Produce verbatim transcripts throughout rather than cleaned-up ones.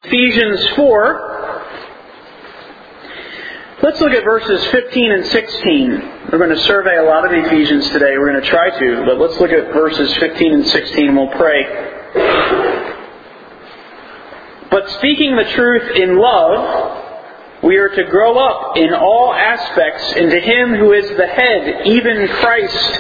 Ephesians four. Let's look at verses fifteen and sixteen. We're going to survey a lot of Ephesians today. We're going to try to, but let's look at verses fifteen and sixteen and we'll pray. But speaking the truth in love, we are to grow up in all aspects into Him who is the head, even Christ,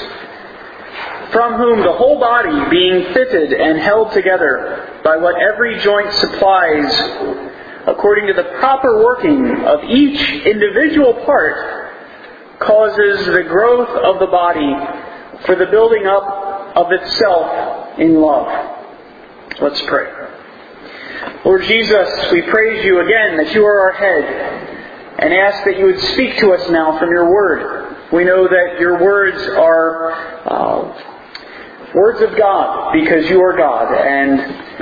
from whom the whole body, being fitted and held together by what every joint supplies, according to the proper working of each individual part, causes the growth of the body for the building up of itself in love. Let's pray. Lord Jesus, we praise You again that You are our head, and ask that You would speak to us now from Your Word. We know that Your words are uh, words of God, because You are God, and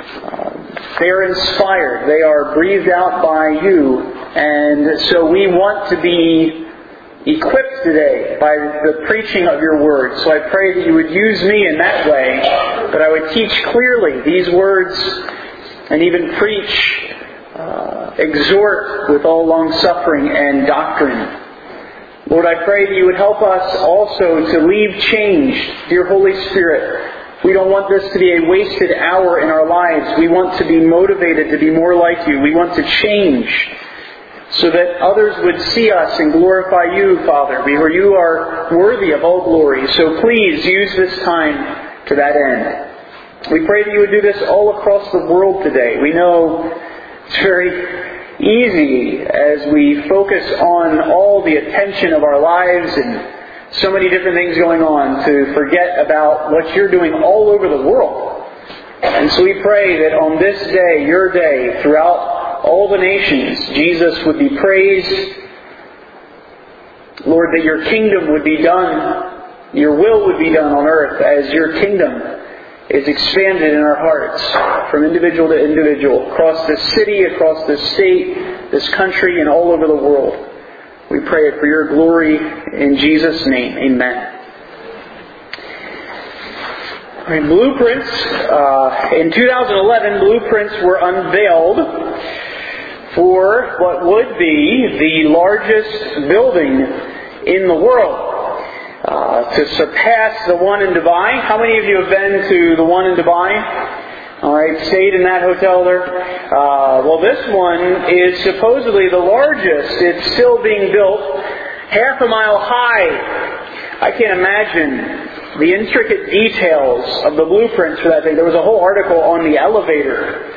uh, they are inspired. They are breathed out by You, and so we want to be equipped today by the preaching of Your Word. So I pray that You would use me in that way, that I would teach clearly these words and even preach, uh, exhort with all long-suffering and doctrine. Lord, I pray that You would help us also to leave changed, dear Holy Spirit. We don't want this to be a wasted hour in our lives. We want to be motivated to be more like You. We want to change so that others would see us and glorify You, Father, for You are worthy of all glory. So please use this time to that end. We pray that You would do this all across the world today. We know it's very easy as we focus on all the attention of our lives and so many different things going on to forget about what You're doing all over the world. And so we pray that on this day, Your day, throughout all the nations, Jesus would be praised. Lord, that Your kingdom would be done, Your will would be done on earth as Your kingdom is expanded in our hearts from individual to individual, across this city, across this state, this country, and all over the world. We pray it for Your glory in Jesus' name. Amen. All right, blueprints. Uh, in two thousand eleven, blueprints were unveiled for what would be the largest building in the world. Uh, to surpass the one in Dubai. How many of you have been to the one in Dubai? Alright, stayed in that hotel there. Uh, well, this one is supposedly the largest. It's still being built, half a mile high. I can't imagine the intricate details of the blueprints for that thing. There was a whole article on the elevator.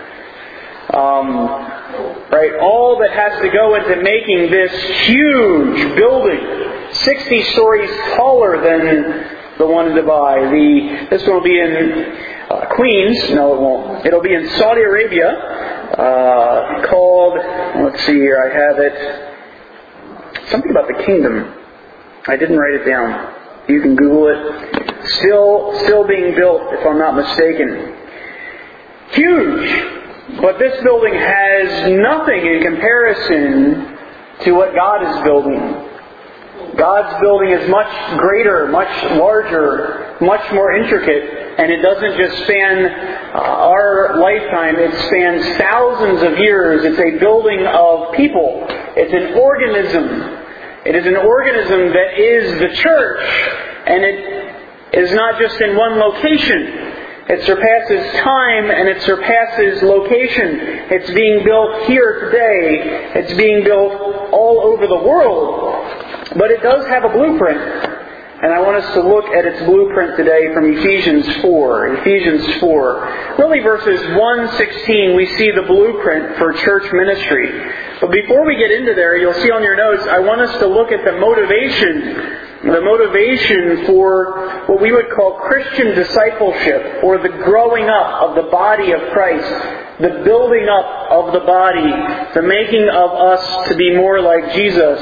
Um, right, all that has to go into making this huge building, sixty stories taller than the one in Dubai. The this one will be in uh, Queens. No, it won't. It'll be in Saudi Arabia. Uh, called. Let's see here. I have it. Something about the kingdom. I didn't write it down. You can Google it. Still, still being built, if I'm not mistaken. Huge. But this building has nothing in comparison to what God is building. God's building is much greater, much larger, much more intricate, and it doesn't just span uh, our lifetime, it spans thousands of years. It's a building of people. It's an organism. It is an organism that is the church, and it is not just in one location. It surpasses time and it surpasses location. It's being built here today. It's being built all over the world. But it does have a blueprint. And I want us to look at its blueprint today from Ephesians four. Ephesians four. Really verses one sixteen, we see the blueprint for church ministry. But before we get into there, you'll see on your notes, I want us to look at the motivation The motivation for what we would call Christian discipleship, or the growing up of the body of Christ, the building up of the body, the making of us to be more like Jesus.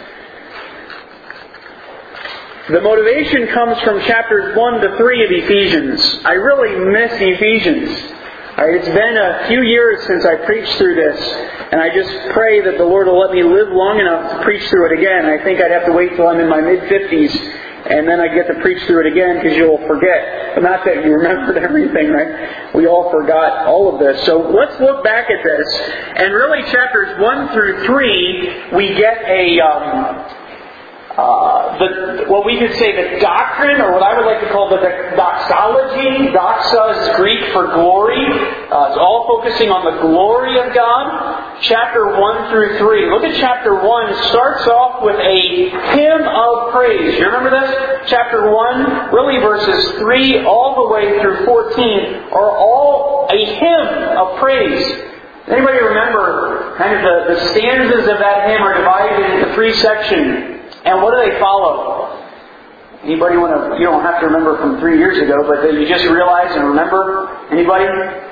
The motivation comes from chapters one to three of Ephesians. I really miss Ephesians. It's been a few years since I preached through this, and I just pray that the Lord will let me live long enough to preach through it again. I think I'd have to wait till I'm in my mid-fifties and then I get to preach through it again because you'll forget. But not that you remembered everything, right? We all forgot all of this. So let's look back at this. And really chapters one through three, we get a... Um, Uh, the, what we could say the doctrine, or what I would like to call the doxology. Doxa is Greek for glory. Uh, it's all focusing on the glory of God. Chapter one through three. Look at chapter one. Starts off with a hymn of praise. You remember this? Chapter one, really verses three all the way through fourteen are all a hymn of praise. Anybody remember kind of the, the stanzas of that hymn are divided into three sections. And what do they follow? Anybody want to? You don't have to remember from three years ago, but that you just realize and remember. Anybody?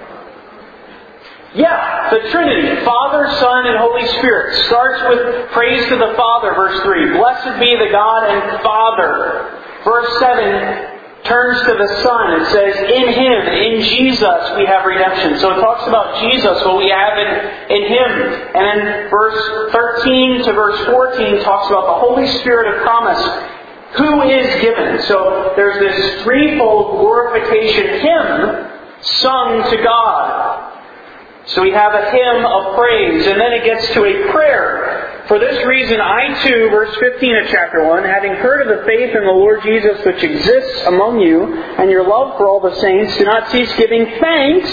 Yeah, the Trinity, Father, Son, and Holy Spirit. Starts with praise to the Father, verse three. Blessed be the God and Father. Verse seven turns to the Son. It says, in Him, in Jesus, we have redemption. So it talks about Jesus, what we have in, in Him. And then verse thirteen to verse fourteen talks about the Holy Spirit of promise, who is given. So there's this threefold glorification hymn sung to God. So we have a hymn of praise, and then it gets to a prayer. For this reason, I too, verse fifteen of chapter one, having heard of the faith in the Lord Jesus which exists among you, and your love for all the saints, do not cease giving thanks.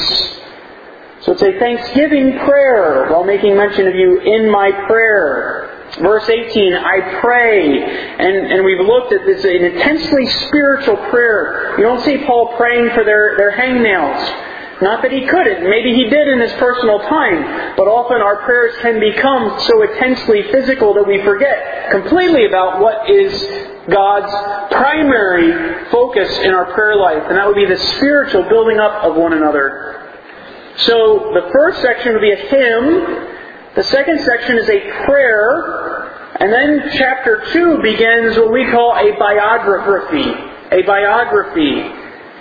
So it's a thanksgiving prayer, while making mention of you in my prayer. Verse eighteen, I pray. And, and we've looked at this, an intensely spiritual prayer. You don't see Paul praying for their, their hangnails. Not that he couldn't. Maybe he did in his personal time. But often our prayers can become so intensely physical that we forget completely about what is God's primary focus in our prayer life. And that would be the spiritual building up of one another. So the first section would be a hymn. The second section is a prayer. And then chapter two begins what we call a biography. A biography.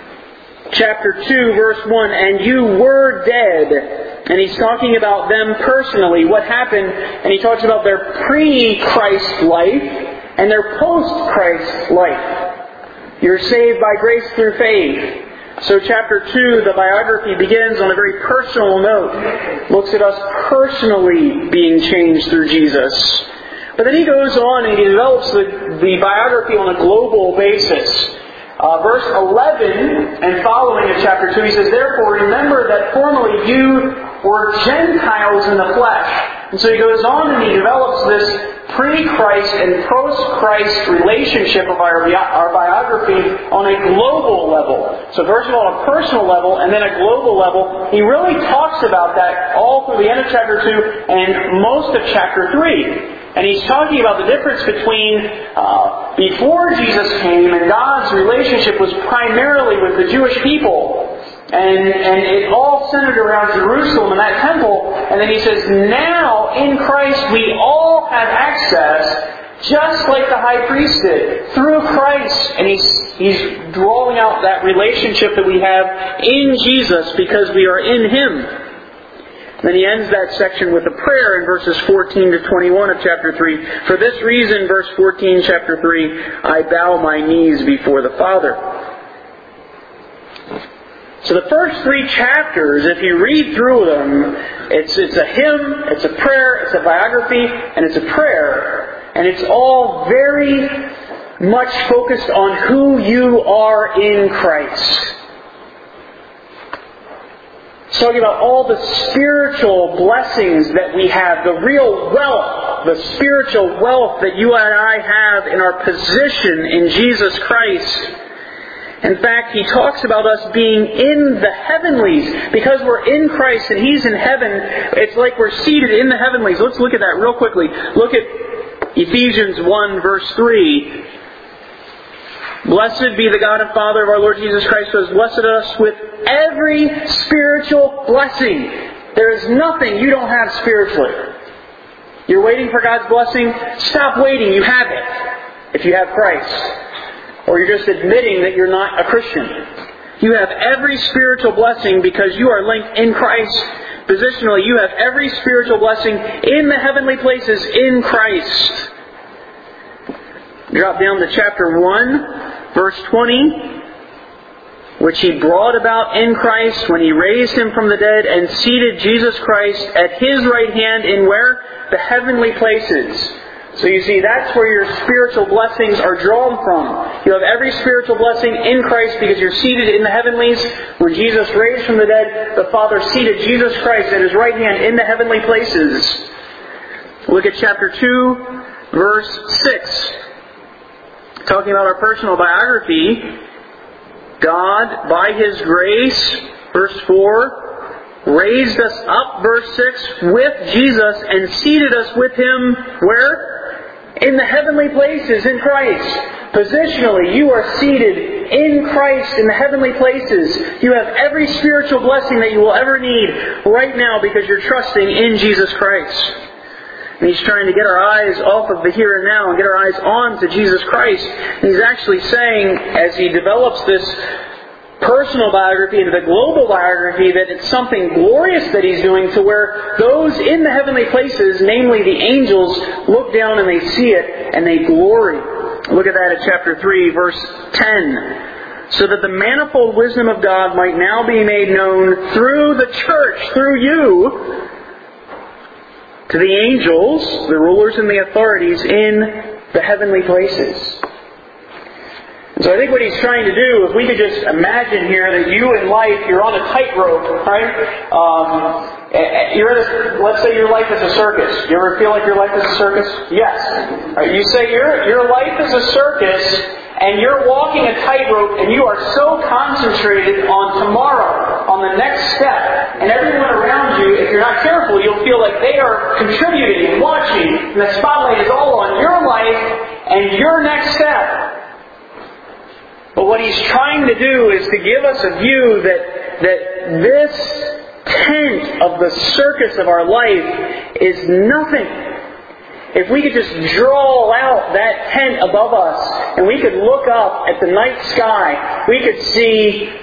Chapter two, verse one, and you were dead. And he's talking about them personally, what happened, and he talks about their pre-Christ life and their post-Christ life. You're saved by grace through faith. So chapter two, the biography begins on a very personal note. Looks at us personally being changed through Jesus. But then he goes on and he develops the, the biography on a global basis. Uh, verse eleven and following of chapter two, he says, therefore remember that formerly you were Gentiles in the flesh. And so he goes on and he develops this pre-Christ and post-Christ relationship of our, our biography on a global level. So first of all, on a personal level and then a global level. He really talks about that all through the end of chapter two and most of chapter three. And he's talking about the difference between uh, before Jesus came and God's relationship was primarily with the Jewish people. And, and it all centered around Jerusalem and that temple. And then he says, now in Christ we all have access, just like the high priest did, through Christ. And he's, he's drawing out that relationship that we have in Jesus because we are in Him. Then he ends that section with a prayer in verses fourteen to twenty-one of chapter three. For this reason, verse fourteen, chapter three, I bow my knees before the Father. So the first three chapters, if you read through them, it's, it's a hymn, it's a prayer, it's a biography, and it's a prayer. And it's all very much focused on who you are in Christ. It's talking about all the spiritual blessings that we have, the real wealth, the spiritual wealth that you and I have in our position in Jesus Christ. In fact, he talks about us being in the heavenlies. Because we're in Christ and He's in heaven, it's like we're seated in the heavenlies. Let's look at that real quickly. Look at Ephesians one, verse three. Blessed be the God and Father of our Lord Jesus Christ, who has blessed us with every spiritual blessing. There is nothing you don't have spiritually. You're waiting for God's blessing? Stop waiting. You have it. If you have Christ. Or you're just admitting that you're not a Christian. You have every spiritual blessing because you are linked in Christ. Positionally, you have every spiritual blessing in the heavenly places in Christ. Drop down to chapter one, verse twenty. Which He brought about in Christ when He raised Him from the dead and seated Jesus Christ at His right hand in where? The heavenly places. So you see, that's where your spiritual blessings are drawn from. You have every spiritual blessing in Christ because you're seated in the heavenlies. When Jesus raised from the dead, the Father seated Jesus Christ at His right hand in the heavenly places. Look at chapter two, verse six. Talking about our personal biography. God, by His grace, verse four, raised us up, verse six, with Jesus and seated us with Him, where? In the heavenly places, in Christ. Positionally, you are seated in Christ in the heavenly places. You have every spiritual blessing that you will ever need right now because you're trusting in Jesus Christ. And He's trying to get our eyes off of the here and now and get our eyes on to Jesus Christ. And He's actually saying, as He develops this personal biography into the global biography, that it's something glorious that He's doing to where those in the heavenly places, namely the angels, look down and they see it and they glory. Look at that at chapter three, verse ten. So that the manifold wisdom of God might now be made known through the church, through you, to the angels, the rulers and the authorities in the heavenly places. And so I think what He's trying to do, if we could just imagine here that you in life, you're on a tightrope, right? Um, you're at a, let's say your life is a circus. You ever feel like your life is a circus? Yes. Right, you say your your life is a circus, and you're walking a tightrope, and you are so concentrated on tomorrow, on the next step, and everyone around you, if you're not careful, you'll feel like they are contributing and watching, and the spotlight is all on your life and your next step. But what He's trying to do is to give us a view that, that this tent of the circus of our life is nothing. If we could just draw out that tent above us and we could look up at the night sky, we could see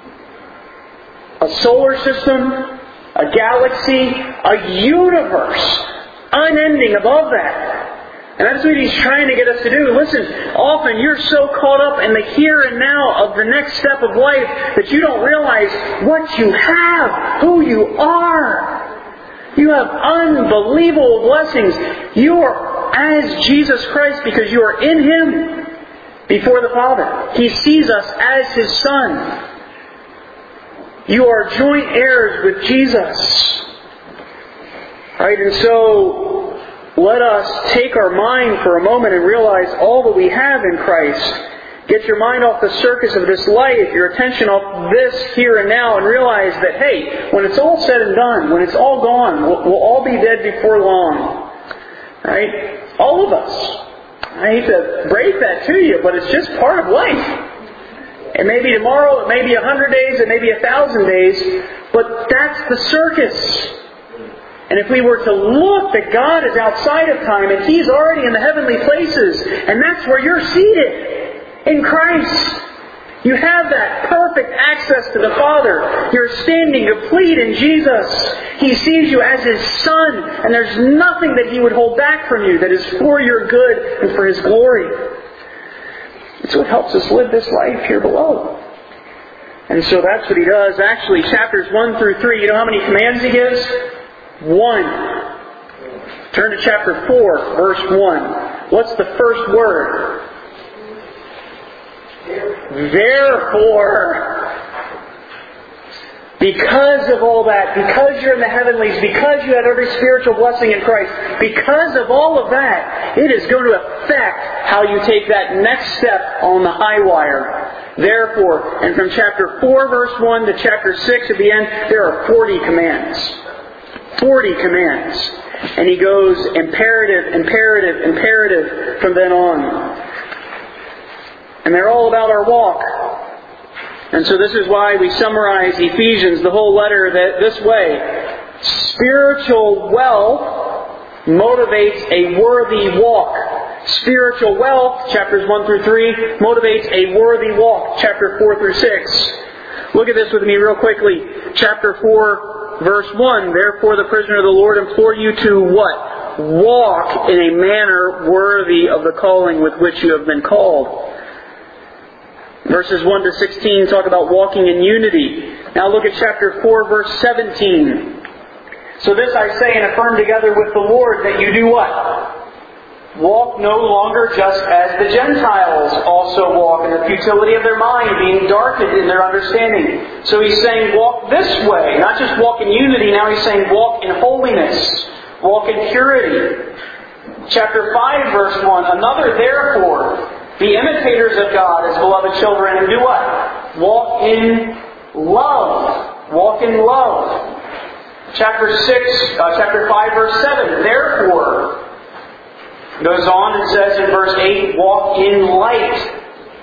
a solar system, a galaxy, a universe unending above that. And that's what He's trying to get us to do. Listen, often you're so caught up in the here and now of the next step of life that you don't realize what you have, who you are. You have unbelievable blessings. You are as Jesus Christ because you are in Him before the Father. He sees us as His Son. You are joint heirs with Jesus. Right? And so let us take our mind for a moment and realize all that we have in Christ. Get your mind off the circus of this life, your attention off this here and now, and realize that, hey, when it's all said and done, when it's all gone, we'll, we'll all be dead before long. Right? All of us. I hate to break that to you, but it's just part of life. It may be tomorrow, it may be a hundred days, it may be a thousand days, but that's the circus. And if we were to look that God is outside of time and He's already in the heavenly places, and that's where you're seated, in Christ. You have that perfect access to the Father. You're standing complete in Jesus. He sees you as His Son, and there's nothing that He would hold back from you that is for your good and for His glory. It's what helps us live this life here below. And so that's what He does. Actually, chapters one through three, you know how many commands He gives? One. Turn to chapter four, verse one. What's the first word? Therefore. Because of all that, because you're in the heavenlies, because you have every spiritual blessing in Christ, because of all of that, it is going to affect how you take that next step on the high wire. Therefore, and from chapter four, verse one to chapter six at the end, there are forty commands. forty commands. And He goes imperative, imperative, imperative from then on. And they're all about our walk. And so this is why we summarize Ephesians, the whole letter, that this way. Spiritual wealth motivates a worthy walk. Spiritual wealth, chapters one through three, motivates a worthy walk, chapter four through six. Look at this with me real quickly. Chapter four, verse one. Therefore the prisoner of the Lord implore you to what? walk in a manner worthy of the calling with which you have been called. Verses one to sixteen talk about walking in unity. Now look at chapter four, verse seventeen. So this I say and affirm together with the Lord, that you do what? Walk no longer just as the Gentiles also walk in the futility of their mind, being darkened in their understanding. So he's saying walk this way, not just walk in unity. Now he's saying walk in holiness, walk in purity. Chapter five, verse one. Another therefore, be imitators of God as beloved children, and do what? Walk in love. Walk in love. Chapter six, uh, chapter five, verse seven. Therefore, goes on and says in verse eight, walk in light.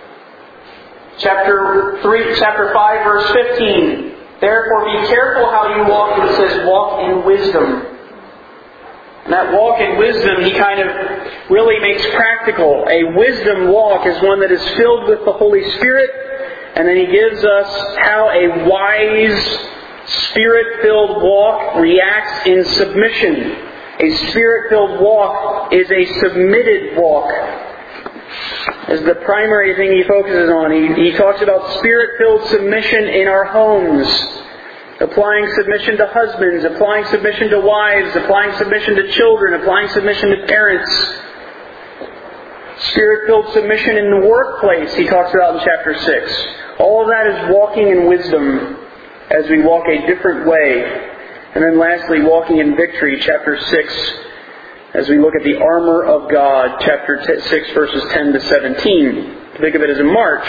Chapter three, chapter five, verse fifteen. Therefore, be careful how you walk. And it says, walk in wisdom. And that walk in wisdom, he kind of really makes practical. A wisdom walk is one that is filled with the Holy Spirit, and then he gives us how a wise, Spirit-filled walk reacts in submission. A Spirit-filled walk is a submitted walk. As the primary thing he focuses on, he, he talks about Spirit-filled submission in our homes. Applying submission to husbands, applying submission to wives, applying submission to children, applying submission to parents. Spirit-filled submission in the workplace, he talks about in chapter six. All of that is walking in wisdom as we walk a different way. And then lastly, walking in victory, chapter six, as we look at the armor of God, chapter six, verses ten to seventeen. Think of it as a march.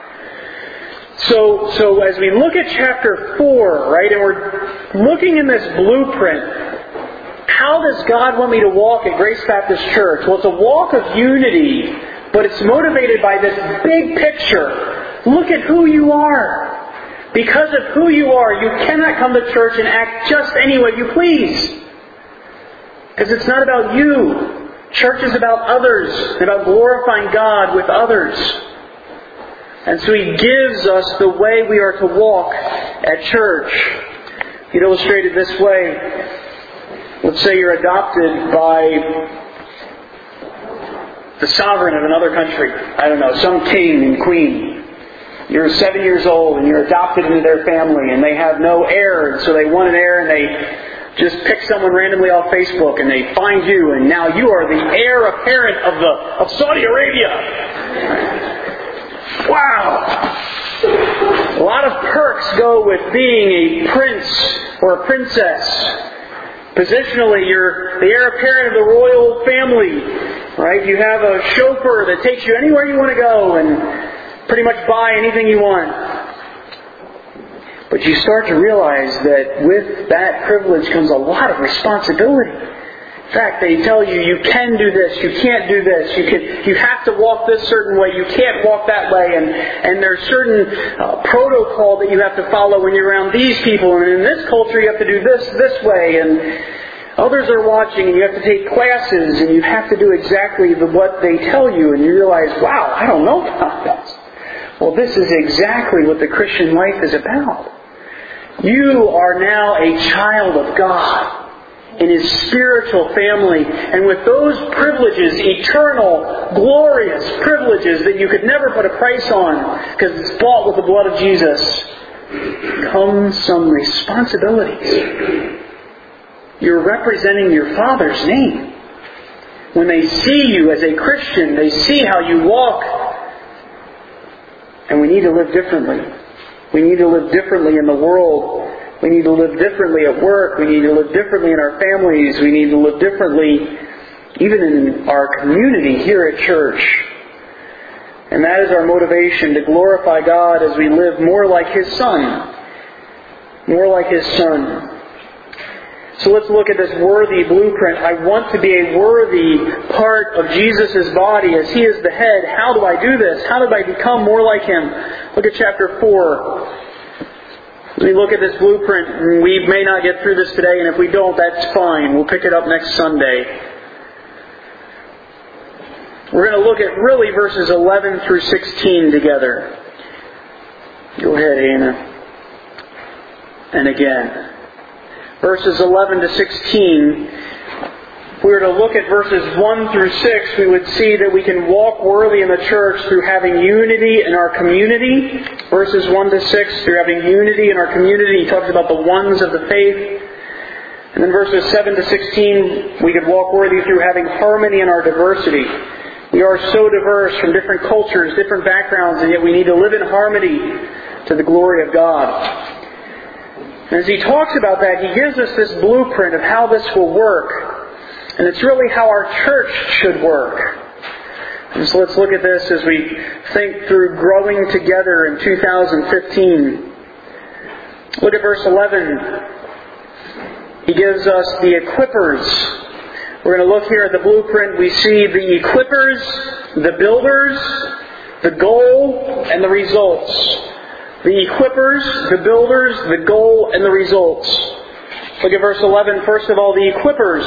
So, so as we look at chapter four, right, and we're looking in this blueprint, how does God want me to walk at Grace Baptist Church? Well, it's a walk of unity, but it's motivated by this big picture. Look at who you are. Because of who you are, you cannot come to church and act just any way you please. Because it's not about you. Church is about others, about glorifying God with others. And so He gives us the way we are to walk at church. He'd illustrate it this way. Let's say you're adopted by the sovereign of another country. I don't know, some king and queen. You're seven years old and you're adopted into their family and they have no heir, and so they want an heir, and they just pick someone randomly off Facebook and they find you, and now you are the heir apparent of the of Saudi Arabia. Wow! A lot of perks go with being a prince or a princess. Positionally, you're the heir apparent of the royal family, right? You have a chauffeur that takes you anywhere you want to go and pretty much buy anything you want. But you start to realize that with that privilege comes a lot of responsibility. In fact, they tell you, you can do this, you can't do this, you can, you have to walk this certain way, you can't walk that way, and, and there's certain uh, protocol that you have to follow when you're around these people, and in this culture you have to do this this way, and others are watching, and you have to take classes, and you have to do exactly the, what they tell you, and you realize, wow, I don't know about this. Well, this is exactly what the Christian life is about. You are now a child of God in His spiritual family, and with those privileges, eternal, glorious privileges that you could never put a price on because it's bought with the blood of Jesus, come some responsibilities. You're representing your Father's name. When they see you as a Christian, they see how you walk. And we need to live differently. We need to live differently in the world. We need to live differently at work. We need to live differently in our families. We need to live differently even in our community here at church. And that is our motivation, to glorify God as we live more like His Son. More like His Son. So let's look at this worthy blueprint. I want to be a worthy part of Jesus' body as He is the head. How do I do this? How do I become more like Him? Look at chapter four. As we look at this blueprint, we may not get through this today, and if we don't, that's fine. We'll pick it up next Sunday. We're going to look at really verses eleven through sixteen together. Go ahead, Anna. And again. Verses eleven to sixteen. If we were to look at verses one through six, we would see that we can walk worthy in the church through having unity in our community. Verses one to six, through having unity in our community. He talks about the ones of the faith. And then verses seven to sixteen, we could walk worthy through having harmony in our diversity. We are so diverse from different cultures, different backgrounds, and yet we need to live in harmony to the glory of God. And as he talks about that, he gives us this blueprint of how this will work. And it's really how our church should work. And so let's look at this as we think through growing together in two thousand fifteen. Look at verse eleven. He gives us the equippers. We're going to look here at the blueprint. We see the equippers, the builders, the goal, and the results. The equippers, the builders, the goal, and the results. Look at verse eleven. First of all, the equippers.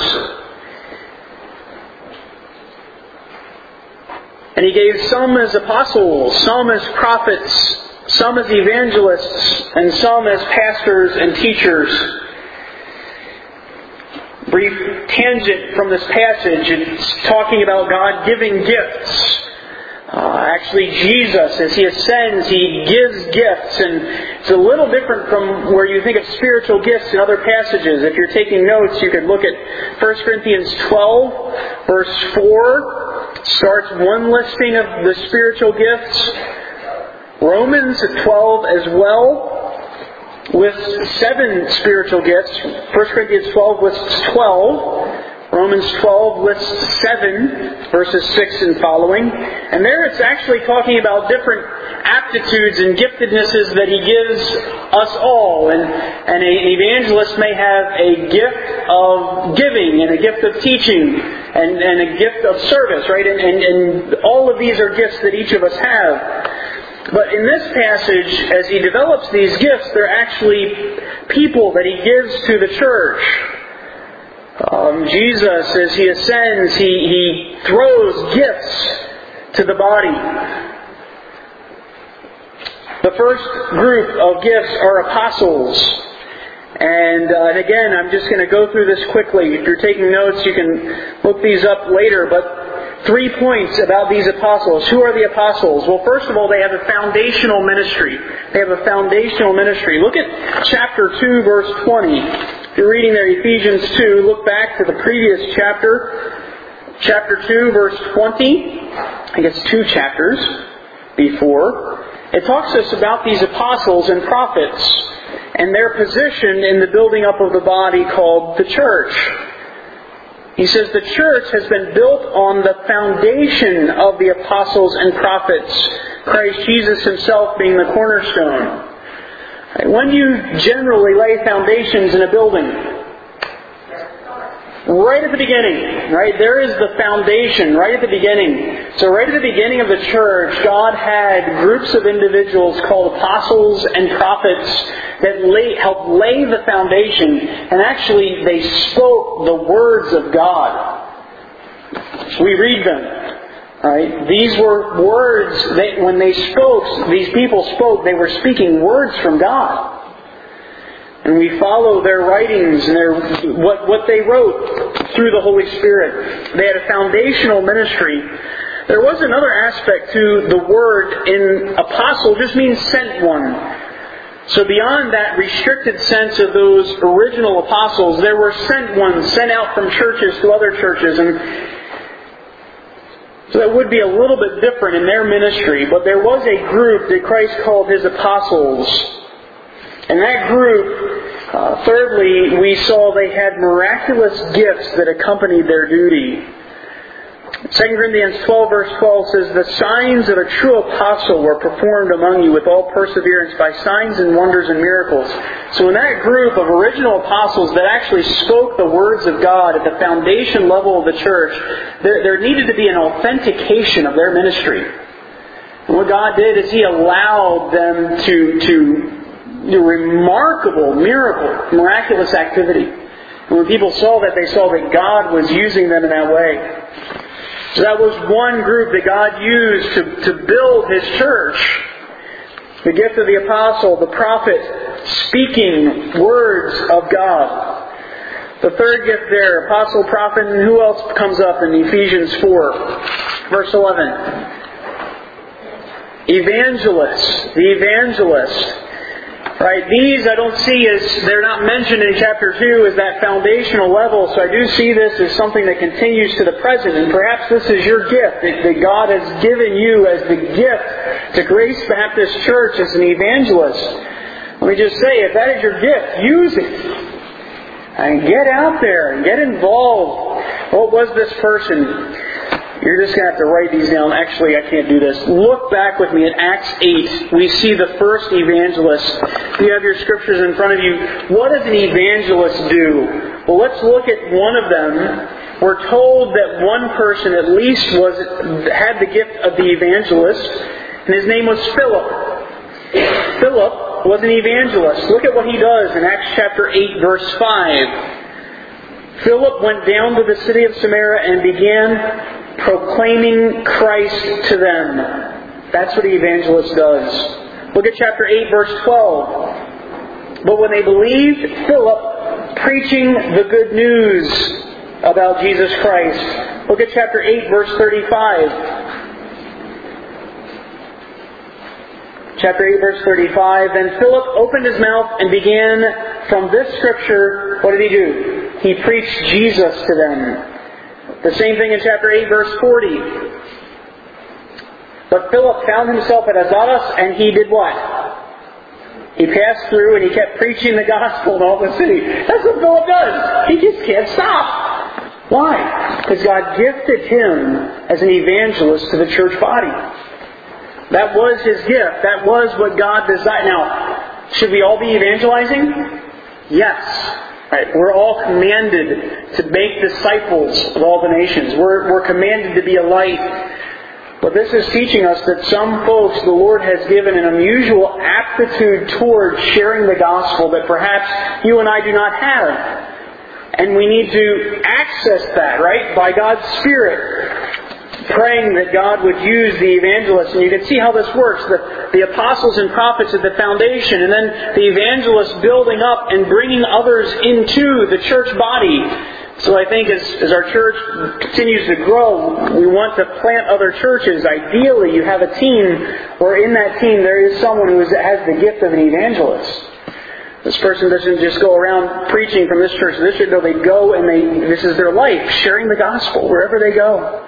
And He gave some as apostles, some as prophets, some as evangelists, and some as pastors and teachers. Brief tangent from this passage. It's talking about God giving gifts. Uh, actually, Jesus, as He ascends, He gives gifts. And it's a little different from where you think of spiritual gifts in other passages. If you're taking notes, you could look at First Corinthians twelve, verse four. Starts one listing of the spiritual gifts. Romans twelve as well lists seven spiritual gifts. First Corinthians twelve lists twelve. Romans twelve lists seven, verses six and following. And there it's actually talking about different aptitudes and giftednesses that He gives us all. And, and an evangelist may have a gift of giving and a gift of teaching and, and a gift of service, right? And, and, and all of these are gifts that each of us have. But in this passage, as he develops these gifts, they're actually people that He gives to the church. Um, Jesus, as He ascends, he, he throws gifts to the body. The first group of gifts are apostles. And, uh, and again, I'm just going to go through this quickly. If you're taking notes, you can look these up later. But three points about these apostles. Who are the apostles? Well, first of all, they have a foundational ministry. They have a foundational ministry. Look at chapter two, verse twenty. If you're reading there, Ephesians two, look back to the previous chapter. Chapter two, verse twenty. I guess two chapters before. It talks to us about these apostles and prophets and their position in the building up of the body called the church. He says the church has been built on the foundation of the apostles and prophets, Christ Jesus Himself being the cornerstone. When you generally lay foundations in a building, right at the beginning, right, there is the foundation right at the beginning. So right at the beginning of the church, God had groups of individuals called apostles and prophets that lay, helped lay the foundation, and actually they spoke the words of God. We read them. Right? These were words, they, when they spoke, these people spoke, they were speaking words from God. And we follow their writings and their what, what they wrote through the Holy Spirit. They had a foundational ministry. There was another aspect to the word in apostle, just means sent one. So beyond that restricted sense of those original apostles, there were sent ones sent out from churches to other churches. And so that would be a little bit different in their ministry. But there was a group that Christ called His apostles. And that group, uh, thirdly, we saw they had miraculous gifts that accompanied their duty. Second Corinthians twelve verse twelve says, "The signs of a true apostle were performed among you with all perseverance by signs and wonders and miracles." So in that group of original apostles that actually spoke the words of God at the foundation level of the church, there, there needed to be an authentication of their ministry. And what God did is He allowed them to, to do remarkable miracle, miraculous activity. And when people saw that, they saw that God was using them in that way. So that was one group that God used to, to build His church. The gift of the apostle, the prophet, speaking words of God. The third gift there, apostle, prophet, and who else comes up in Ephesians four, verse eleven? Evangelist. The evangelist. Right, these I don't see as, they're not mentioned in chapter two as that foundational level, so I do see this as something that continues to the present, and perhaps this is your gift that, that God has given you as the gift to Grace Baptist Church as an evangelist. Let me just say, if that is your gift, use it. And get out there and get involved. What was this person? You're just going to have to write these down. Actually, I can't do this. Look back with me at Acts eight. We see the first evangelist. You have your scriptures in front of you. What does an evangelist do? Well, let's look at one of them. We're told that one person at least was had the gift of the evangelist, and his name was Philip. Philip was an evangelist. Look at what he does in Acts chapter eight, verse five. Philip went down to the city of Samaria and began proclaiming Christ to them. That's what the evangelist does. Look at chapter eight, verse twelve. But when they believed Philip preaching the good news about Jesus Christ. Look at chapter eight, verse thirty-five. Chapter eight, verse thirty-five. Then Philip opened his mouth and began from this scripture. What did he do? He preached Jesus to them. The same thing in chapter eight, verse forty. But Philip found himself at Azotus, and he did what? He passed through and he kept preaching the gospel in all the city. That's what Philip does. He just can't stop. Why? Because God gifted him as an evangelist to the church body. That was his gift. That was what God desired. Now, should we all be evangelizing? Yes. Right, we're all commanded to make disciples of all the nations. We're, we're commanded to be a light. But this is teaching us that some folks the Lord has given an unusual aptitude towards sharing the gospel that perhaps you and I do not have. And we need to access that, right, by God's Spirit. Praying that God would use the evangelists. And you can see how this works. The, the apostles and prophets at the foundation, and then the evangelists building up and bringing others into the church body. So I think as, as our church continues to grow, we want to plant other churches. Ideally, you have a team where in that team there is someone who is, has the gift of an evangelist. This person doesn't just go around preaching from this church to this church. No, they go and they this is their life, sharing the gospel wherever they go.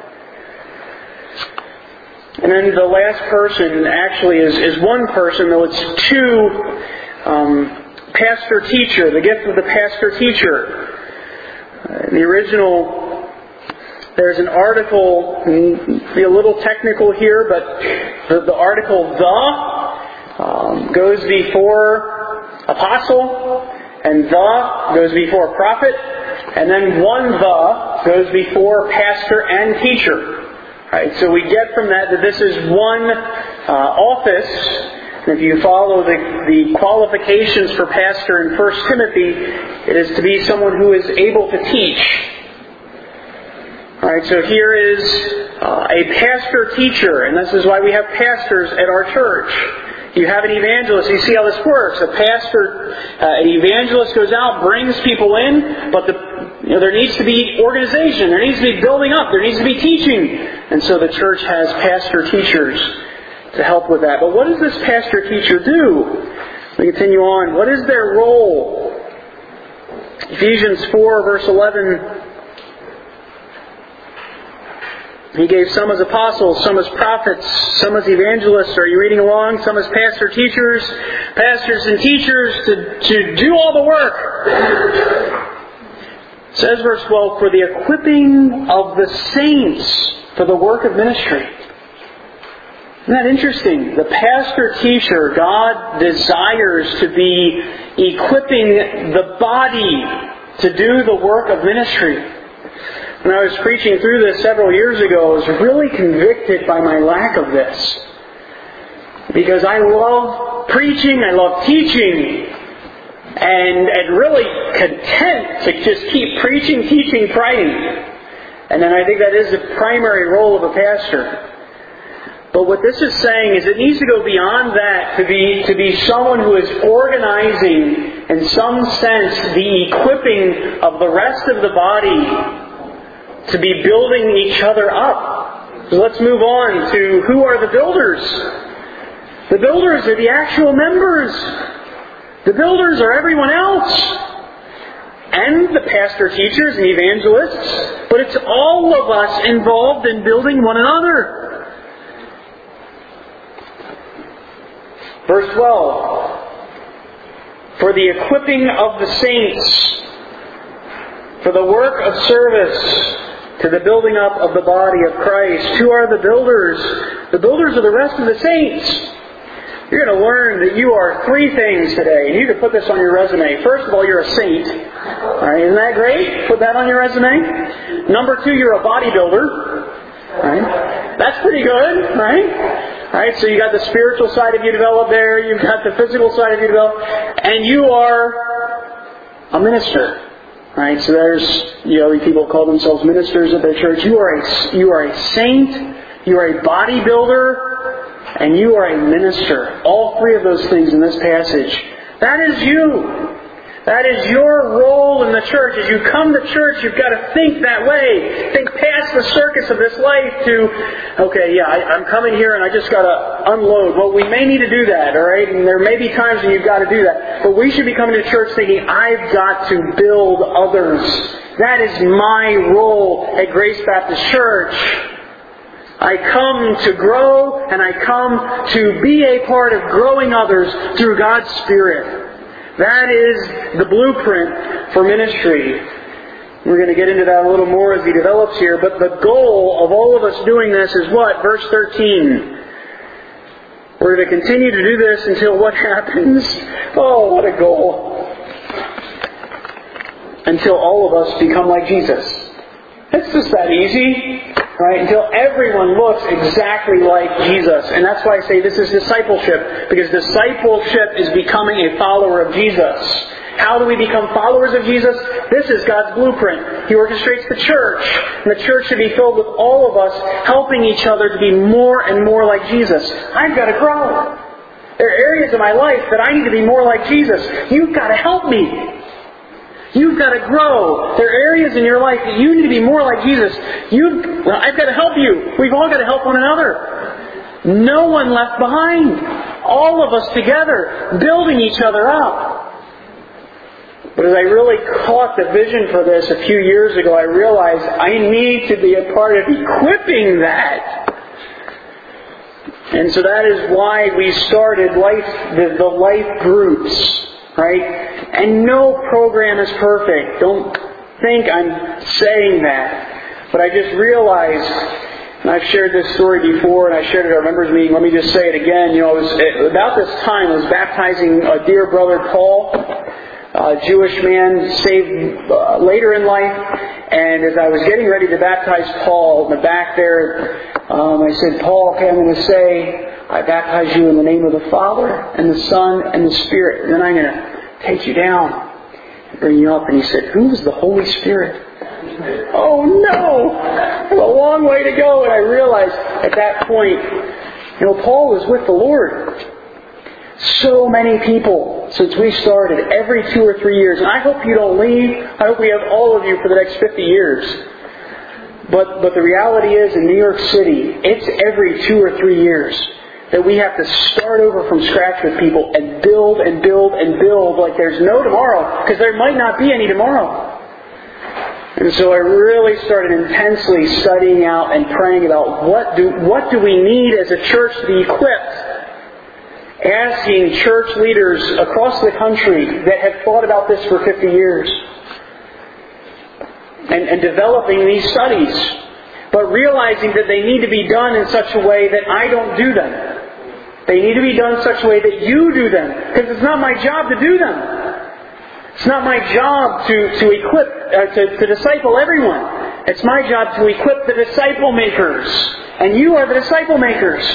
And then the last person actually is, is one person, though it's two, um, pastor-teacher, the gift of the pastor-teacher. Uh, the original, there's an article, be a little technical here, but the, the article the um, goes before apostle, and the goes before prophet, and then one the goes before pastor and teacher. Right, so we get from that that this is one uh, office. And if you follow the, the qualifications for pastor in First Timothy, it is to be someone who is able to teach. All right, so here is uh, a pastor-teacher, and this is why we have pastors at our church. You have an evangelist. You see how this works. A pastor, uh, an evangelist goes out, brings people in, but the, you know, there needs to be organization. There needs to be building up. There needs to be teaching. And so the church has pastor-teachers to help with that. But what does this pastor-teacher do? We continue on. What is their role? Ephesians four, verse eleven. He gave some as apostles, some as prophets, some as evangelists. Are you reading along? Some as pastor-teachers, pastors and teachers to, to do all the work. It says verse twelve, for the equipping of the saints for the work of ministry. Isn't that interesting? The pastor-teacher, God desires to be equipping the body to do the work of ministry. When I was preaching through this several years ago, I was really convicted by my lack of this. Because I love preaching, I love teaching, and, and really content to just keep preaching, teaching, praying. And then I think that is the primary role of a pastor. But what this is saying is it needs to go beyond that to be to be someone who is organizing in some sense, the equipping of the rest of the body to be building each other up. So let's move on to who are the builders. The builders are the actual members. The builders are everyone else. And the pastor teachers and evangelists. But it's all of us involved in building one another. Verse twelve. For the equipping of the saints, for the work of service, to the building up of the body of Christ. Who are the builders? The builders are the rest of the saints. You're going to learn that you are three things today. And you can put this on your resume. First of all, you're a saint. All right, isn't that great? Put that on your resume. Number two, you're a bodybuilder. Right? That's pretty good, right? All right, so you got the spiritual side of you developed there. You've got the physical side of you developed. And you are a minister. Right? So there's, you know, people call themselves ministers at their church. You are a, you are a saint. You are a bodybuilder. And you are a minister. All three of those things in this passage. That is you. That is your role in the church. As you come to church, you've got to think that way. Think past the circus of this life to, okay, yeah, I, I'm coming here and I just got to unload. Well, we may need to do that, all right? And there may be times when you've got to do that. But we should be coming to church thinking, I've got to build others. That is my role at Grace Baptist Church. I come to grow, and I come to be a part of growing others through God's Spirit. That is the blueprint for ministry. We're going to get into that a little more as he develops here. But the goal of all of us doing this is what? Verse thirteen. We're going to continue to do this until what happens? Oh, what a goal. Until all of us become like Jesus. It's just that easy. Right? Until everyone looks exactly like Jesus. And that's why I say this is discipleship. Because discipleship is becoming a follower of Jesus. How do we become followers of Jesus? This is God's blueprint. He orchestrates the church. And the church should be filled with all of us helping each other to be more and more like Jesus. I've got to grow. There are areas of my life that I need to be more like Jesus. You've got to help me. You've got to grow. There are areas in your life that you need to be more like Jesus. You've, well, I've got to help you. We've all got to help one another. No one left behind. All of us together, building each other up. But as I really caught the vision for this a few years ago, I realized I need to be a part of equipping that. And so that is why we started life, the, the life groups. Right? And no program is perfect. Don't think I'm saying that. But I just realized, and I've shared this story before, and I shared it at our members meeting. Let me just say it again. You know, it was, it, about this time, I was baptizing a dear brother, Paul, a Jewish man saved uh, later in life. And as I was getting ready to baptize Paul, in the back there, um, I said, Paul, okay, I'm going to say, I baptize you in the name of the Father and the Son and the Spirit. And then I'm going to take you down and bring you up. And he said, who is the Holy Spirit? Oh no! I have a long way to go. And I realized at that point, you know, Paul was with the Lord. So many people since we started, every two or three years. And I hope you don't leave. I hope we have all of you for the next fifty years. But, but the reality is, in New York City, it's every two or three years that we have to start over from scratch with people and build and build and build like there's no tomorrow, because there might not be any tomorrow. And so I really started intensely studying out and praying about what do what do we need as a church to be equipped. Asking church leaders across the country that have thought about this for fifty years. And, and developing these studies. But realizing that they need to be done in such a way that I don't do them. They need to be done in such a way that you do them. Because it's not my job to do them. It's not my job to, to equip, uh, to, to disciple everyone. It's my job to equip the disciple makers. And you are the disciple makers.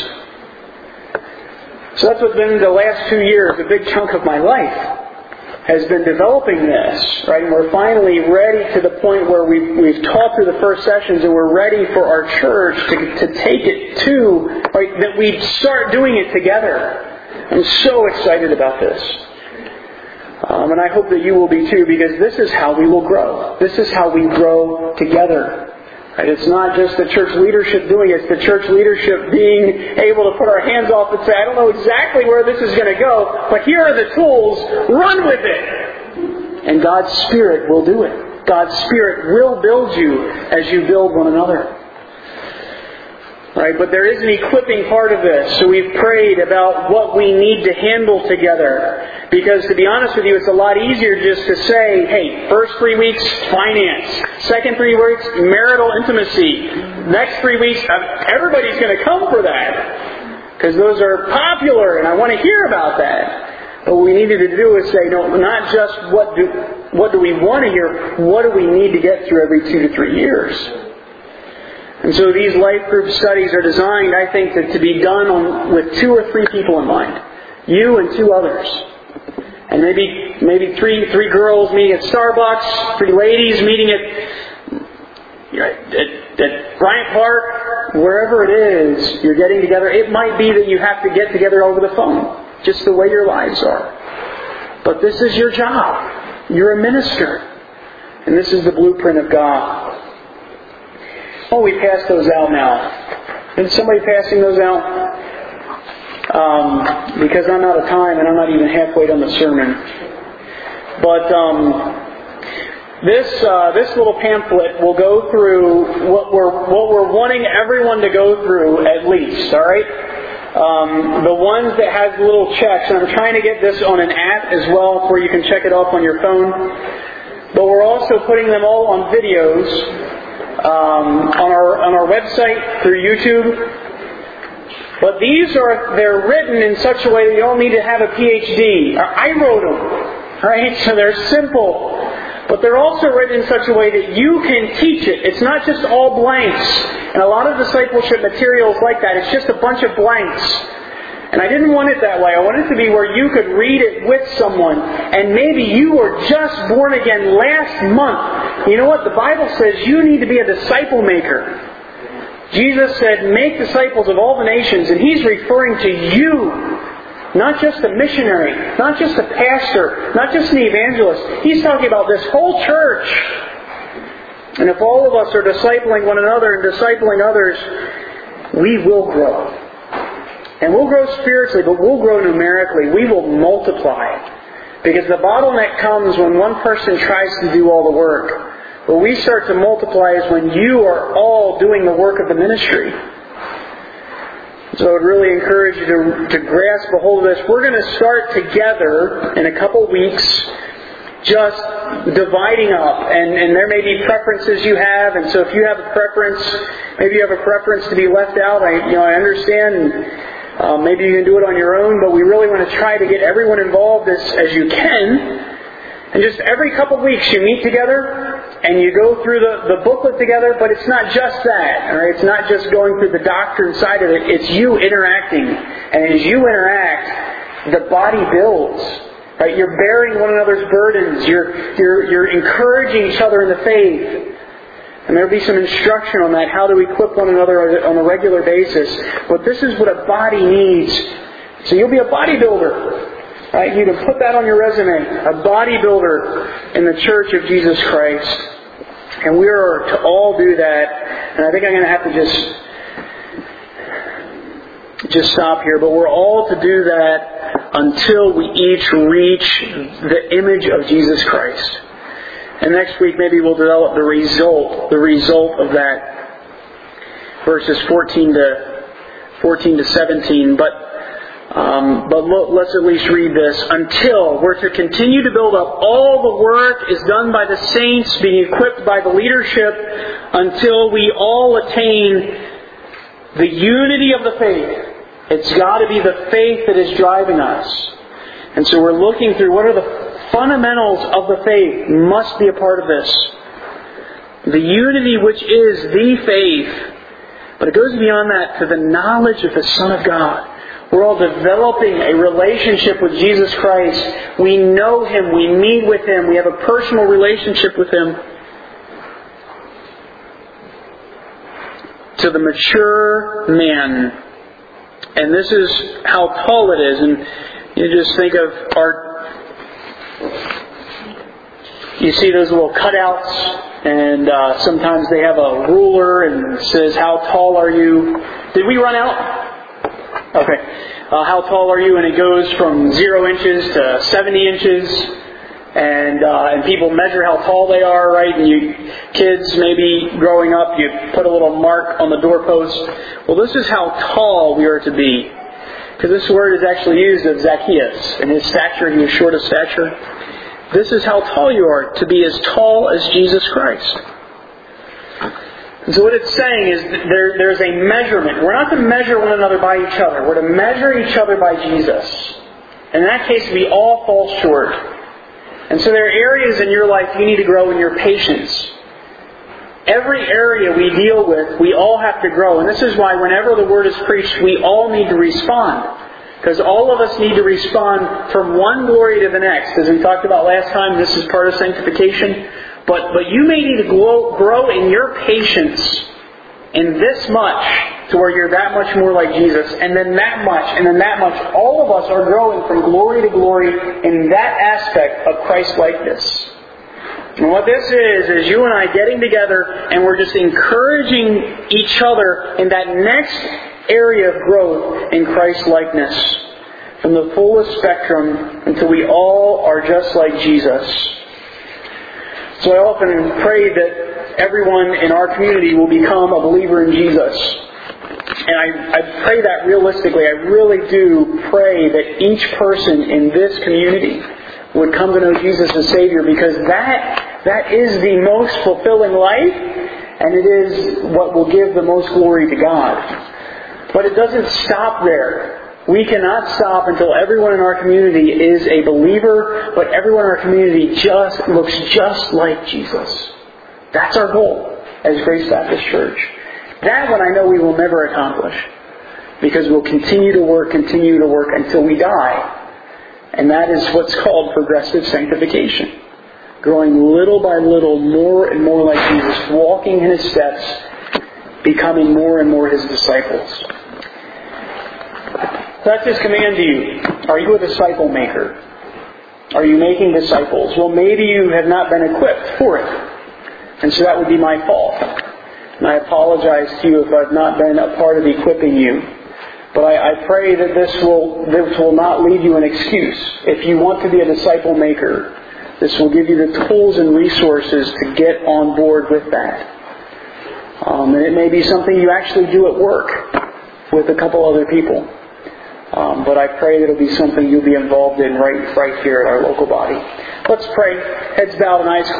So that's what's been the last two years, a big chunk of my life, has been developing this, right? And we're finally ready to the point where we've, we've taught through the first sessions and we're ready for our church to, to take it to, right, that we start doing it together. I'm so excited about this. Um, and I hope that you will be too, because this is how we will grow. This is how we grow together. Right? It's not just the church leadership doing it. It's the church leadership being able to put our hands off and say, I don't know exactly where this is going to go, but here are the tools. Run with it. And God's Spirit will do it. God's Spirit will build you as you build one another. Right? But there is an equipping part of this. So we've prayed about what we need to handle together. Because to be honest with you, it's a lot easier just to say, hey, first three weeks, finance. Second three weeks, marital intimacy. Next three weeks, everybody's going to come for that. Because those are popular and I want to hear about that. But what we needed to do is say, no, not just what do, what do we want to hear, what do we need to get through every two to three years. And so these life group studies are designed, I think, to, to be done on, with two or three people in mind. You and two others. And maybe maybe three three girls meeting at Starbucks, three ladies meeting at, you know, at, at Bryant Park, wherever it is you're getting together. It might be that you have to get together over the phone, just the way your lives are. But this is your job. You're a minister. And this is the blueprint of God. Oh, we passed those out now. Is somebody passing those out? Um, because I'm out of time and I'm not even halfway done the sermon. But um, this uh, this little pamphlet will go through what we're what we're wanting everyone to go through at least. All right. Um, the ones that has little checks, and I'm trying to get this on an app as well, where you can check it off on your phone. But we're also putting them all on videos. Um, on our on our website through YouTube. But these are they're written in such a way that you don't need to have a P H D. I wrote them, right? So they're simple, but they're also written in such a way that you can teach it. It's not just all blanks. And a lot of discipleship materials like that, it's just a bunch of blanks. And I didn't want it that way. I wanted it to be where you could read it with someone. And maybe you were just born again last month. You know what? The Bible says you need to be a disciple maker. Jesus said, make disciples of all the nations. And He's referring to you. Not just a missionary. Not just a pastor. Not just an evangelist. He's talking about this whole church. And if all of us are discipling one another and discipling others, we will grow. And we'll grow spiritually, but we'll grow numerically. We will multiply. Because the bottleneck comes when one person tries to do all the work. What we start to multiply is when you are all doing the work of the ministry. So I would really encourage you to, to grasp a hold of this. We're going to start together in a couple weeks, just dividing up. And, and there may be preferences you have. And so if you have a preference, maybe you have a preference to be left out. I, you know, I understand. Uh, maybe you can do it on your own, but we really want to try to get everyone involved as, as you can. And just every couple of weeks you meet together and you go through the, the booklet together, but it's not just that. All right? It's not just going through the doctrine side of it. It's you interacting. And as you interact, the body builds. Right? You're bearing one another's burdens. You're, you're, you're encouraging each other in the faith. And there will be some instruction on that, how to equip one another on a regular basis. But this is what a body needs. So you'll be a bodybuilder. Right? You can put that on your resume. A bodybuilder in the Church of Jesus Christ. And we are to all do that. And I think I'm going to have to just, just stop here. But we're all to do that until we each reach the image of Jesus Christ. And next week maybe we'll develop the result, the result of that, verses fourteen to seventeen. But um, but look, let's at least read this. Until we're to continue to build up, all the work is done by the saints, being equipped by the leadership, until we all attain the unity of the faith. It's got to be the faith that is driving us. And so we're looking through what are the fundamentals of the faith must be a part of this. The unity which is the faith. But it goes beyond that to the knowledge of the Son of God. We're all developing a relationship with Jesus Christ. We know Him. We meet with Him. We have a personal relationship with Him. To the mature man. And this is how tall it is. And you just think of our You see those little cutouts, and uh, sometimes they have a ruler and it says, how tall are you? Did we run out? Okay. Uh, how tall are you? And it goes from zero inches to seventy inches. And uh, and people measure how tall they are, right? And you kids, maybe growing up, you put a little mark on the doorpost. Well, this is how tall we are to be. Because this word is actually used of Zacchaeus. In his stature, he was short of stature. This is how tall you are, to be as tall as Jesus Christ. And so what it's saying is that there, there's a measurement. We're not to measure one another by each other. We're to measure each other by Jesus. In that case, we all fall short. And so there are areas in your life you need to grow in your patience. Every area we deal with, we all have to grow. And this is why whenever the Word is preached, we all need to respond. Because all of us need to respond from one glory to the next. As we talked about last time, this is part of sanctification. But but you may need to grow, grow in your patience in this much to where you're that much more like Jesus, and then that much, and then that much. All of us are growing from glory to glory in that aspect of Christ-likeness. And what this is, is you and I getting together and we're just encouraging each other in that next area of growth in Christ-likeness from the fullest spectrum until we all are just like Jesus. So I often pray that everyone in our community will become a believer in Jesus. And I, I pray that realistically. I really do pray that each person in this community would come to know Jesus as Savior, because that that is the most fulfilling life, and it is what will give the most glory to God. But it doesn't stop there. We cannot stop until everyone in our community is a believer, but everyone in our community just looks just like Jesus. That's our goal as Grace Baptist Church. That one I know we will never accomplish, because we'll continue to work, continue to work until we die. And that is what's called progressive sanctification. Growing little by little more and more like Jesus, walking in His steps, becoming more and more His disciples. That's His command to you. Are you a disciple maker? Are you making disciples? Well, maybe you have not been equipped for it. And so that would be my fault. And I apologize to you if I've not been a part of equipping you. But I, I pray that this will this will not leave you an excuse. If you want to be a disciple maker, this will give you the tools and resources to get on board with that. Um, and it may be something you actually do at work with a couple other people. Um, but I pray that it'll be something you'll be involved in right, right here at our local body. Let's pray. Heads bowed and eyes closed.